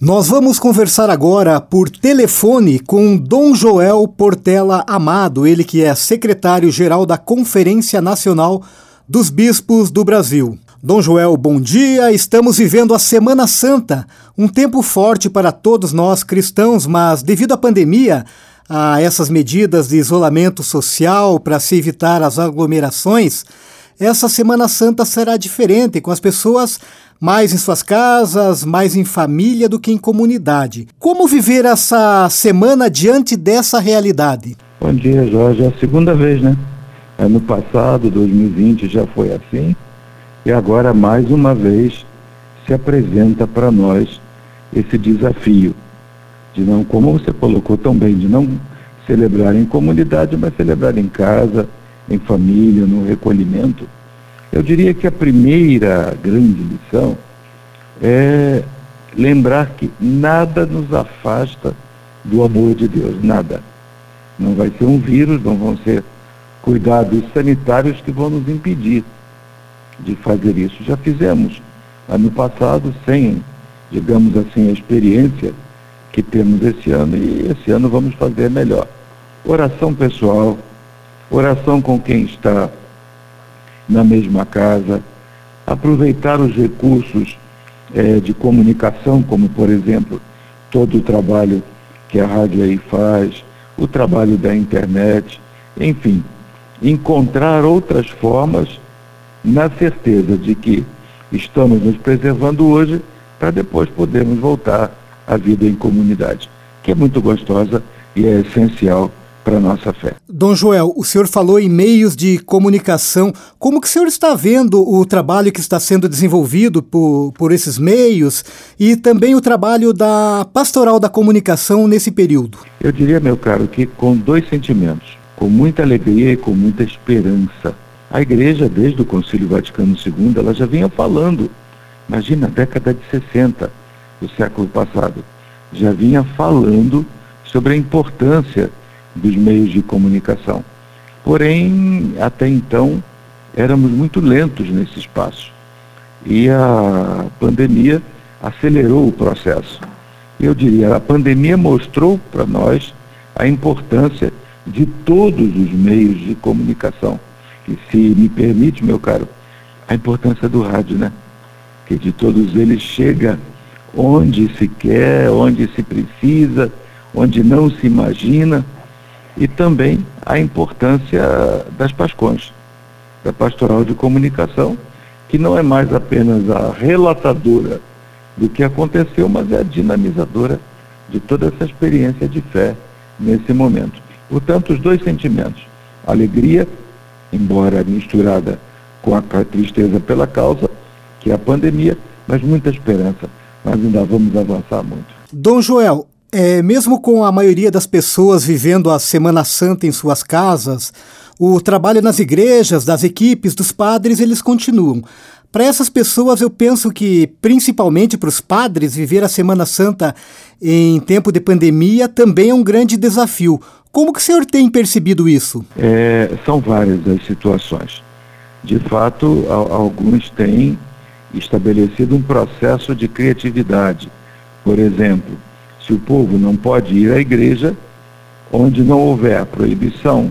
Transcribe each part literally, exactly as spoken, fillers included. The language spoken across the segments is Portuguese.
Nós vamos conversar agora por telefone com Dom Joel Portela Amado, ele que é secretário-geral da Conferência Nacional dos Bispos do Brasil. Dom Joel, bom dia. Estamos vivendo a Semana Santa, um tempo forte para todos nós cristãos, mas devido à pandemia, a essas medidas de isolamento social para se evitar as aglomerações, essa Semana Santa será diferente, com as pessoas mais em suas casas, mais em família do que em comunidade. Como viver essa semana diante dessa realidade? Bom dia, Jorge. É a segunda vez, né? Ano passado, dois mil e vinte, já foi assim. E agora, mais uma vez, se apresenta para nós esse desafio de não, como você colocou tão bem, de não celebrar em comunidade, mas celebrar em casa, em família, no recolhimento. Eu diria que a primeira grande lição é lembrar que nada nos afasta do amor de Deus, nada. Não vai ser um vírus, não vão ser cuidados sanitários que vão nos impedir de fazer isso. Já fizemos ano passado sem, digamos assim, a experiência que temos esse ano, e esse ano vamos fazer melhor. Oração pessoal, oração com quem está na mesma casa, aproveitar os recursos é, de comunicação, como por exemplo, todo o trabalho que a rádio aí faz, o trabalho da internet, enfim, encontrar outras formas na certeza de que estamos nos preservando hoje para depois podermos voltar à vida em comunidade, que é muito gostosa e é essencial para a nossa fé. Dom Joel, o senhor falou em meios de comunicação. Como que o senhor está vendo o trabalho que está sendo desenvolvido por, por esses meios e também o trabalho da Pastoral da Comunicação nesse período? Eu diria, meu caro, que com dois sentimentos, com muita alegria e com muita esperança. A Igreja, desde o Concílio Vaticano segundo, ela já vinha falando, imagina, na década de sessenta do século passado, já vinha falando sobre a importância dos meios de comunicação. Porém, até então, éramos muito lentos nesse espaço. E a pandemia acelerou o processo. Eu diria, a pandemia mostrou para nós a importância de todos os meios de comunicação. E se me permite, meu caro, a importância do rádio, né? Que de todos eles chega onde se quer, onde se precisa, onde não se imagina. E também a importância das PASCONs, da Pastoral de Comunicação, que não é mais apenas a relatadora do que aconteceu, mas é a dinamizadora de toda essa experiência de fé nesse momento. Portanto, os dois sentimentos, alegria, embora misturada com a tristeza pela causa, que é a pandemia, mas muita esperança. Nós ainda vamos avançar muito. Dom Joel, É, mesmo com a maioria das pessoas vivendo a Semana Santa em suas casas, o trabalho nas igrejas, das equipes, dos padres, eles continuam. Para essas pessoas, eu penso que, principalmente para os padres, viver a Semana Santa em tempo de pandemia também é um grande desafio. Como que o senhor tem percebido isso? É, são várias as situações. De fato, alguns têm estabelecido um processo de criatividade. Por exemplo, se o povo não pode ir à igreja, onde não houver proibição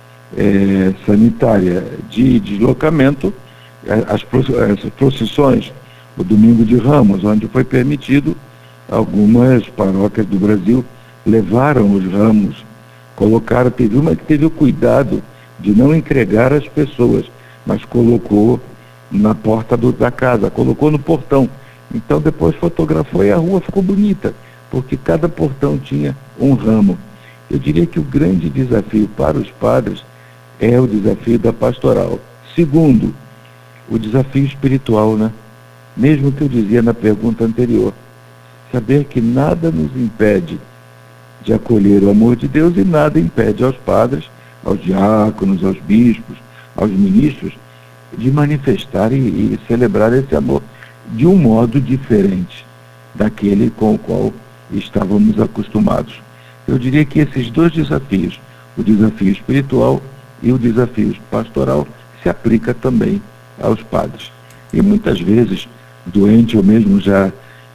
é, sanitária de deslocamento, as procissões, o Domingo de Ramos, onde foi permitido, algumas paróquias do Brasil levaram os ramos, colocaram, teve uma que teve o cuidado de não entregar às pessoas, mas colocou na porta do, da casa, colocou no portão. Então depois fotografou e a rua ficou bonita, porque cada portão tinha um ramo. Eu diria que o grande desafio para os padres é o desafio da pastoral. Segundo, o desafio espiritual, né? Mesmo que eu dizia na pergunta anterior, saber que nada nos impede de acolher o amor de Deus e nada impede aos padres, aos diáconos, aos bispos, aos ministros, de manifestar e, e celebrar esse amor de um modo diferente daquele com o qual estávamos acostumados. Eu diria que esses dois desafios, o desafio espiritual e o desafio pastoral, se aplica também aos padres. E muitas vezes, doente ou mesmo já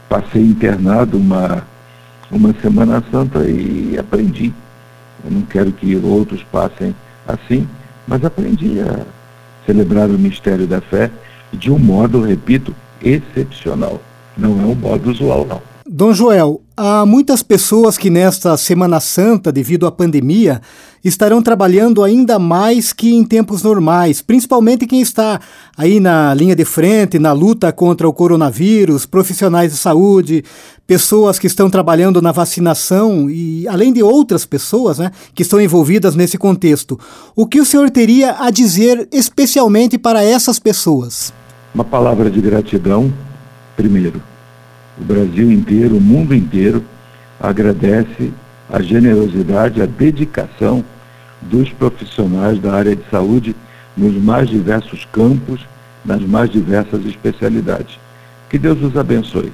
passei internado uma, uma Semana Santa e aprendi. Eu não quero que outros passem assim, mas aprendi a celebrar o mistério da fé de um modo, repito, excepcional. Não é um modo usual, não. Dom Joel, há muitas pessoas que nesta Semana Santa, devido à pandemia, estarão trabalhando ainda mais que em tempos normais, principalmente quem está aí na linha de frente, na luta contra o coronavírus, profissionais de saúde, pessoas que estão trabalhando na vacinação e além de outras pessoas, né, que estão envolvidas nesse contexto. O que o senhor teria a dizer especialmente para essas pessoas? Uma palavra de gratidão, primeiro. O Brasil inteiro, o mundo inteiro, agradece a generosidade, a dedicação dos profissionais da área de saúde nos mais diversos campos, nas mais diversas especialidades. Que Deus os abençoe.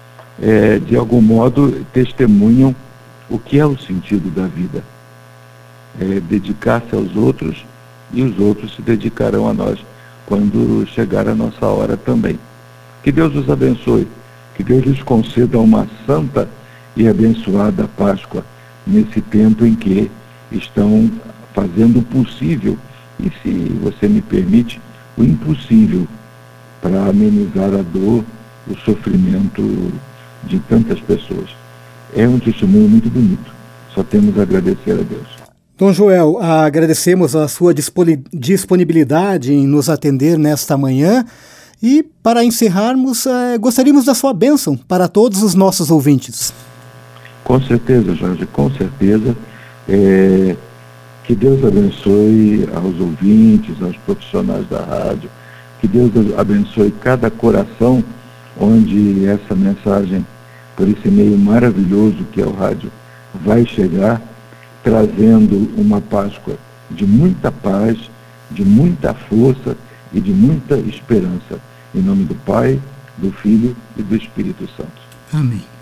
É, de algum modo, testemunham o que é o sentido da vida. É dedicar-se aos outros e os outros se dedicarão a nós quando chegar a nossa hora também. Que Deus os abençoe. Que Deus lhes conceda uma santa e abençoada Páscoa nesse tempo em que estão fazendo o possível e, se você me permite, o impossível para amenizar a dor, o sofrimento de tantas pessoas. É um testemunho muito bonito. Só temos a agradecer a Deus. Dom Joel, agradecemos a sua disponibilidade em nos atender nesta manhã. E, para encerrarmos, eh, gostaríamos da sua bênção para todos os nossos ouvintes. Com certeza, Jorge, com certeza. É, que Deus abençoe aos ouvintes, aos profissionais da rádio. Que Deus abençoe cada coração onde essa mensagem, por esse meio maravilhoso que é o rádio, vai chegar, trazendo uma Páscoa de muita paz, de muita força e de muita esperança. Em nome do Pai, do Filho e do Espírito Santo. Amém.